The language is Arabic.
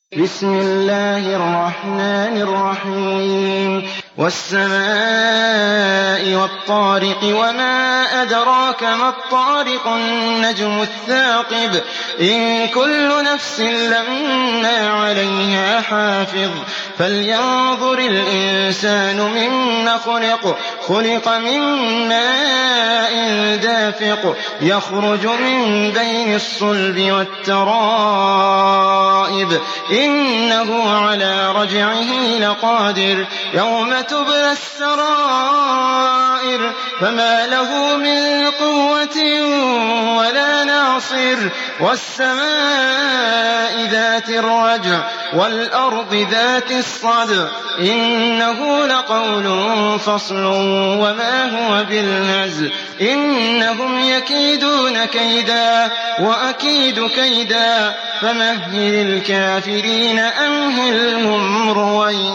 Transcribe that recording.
بسم الله الرحمن الرحيم والسماء والطارق وما أدراك ما الطارق النجم الثاقب إن كل نفس لما عليها حافظ فلينظر الإنسان مما خلق من ماء دافق يخرج من بين الصلب والترائب إنه على رجعه لقادر يوم تبلى السرائر فما له من قوة ولا ناصر والسماء ذات الرجع والأرض ذات الصدع إنه لقول فصل وما هو بالهزل إنهم يكيدون كيدا وأكيد كيدا فمهل الكافرين أمهلهم رويدا.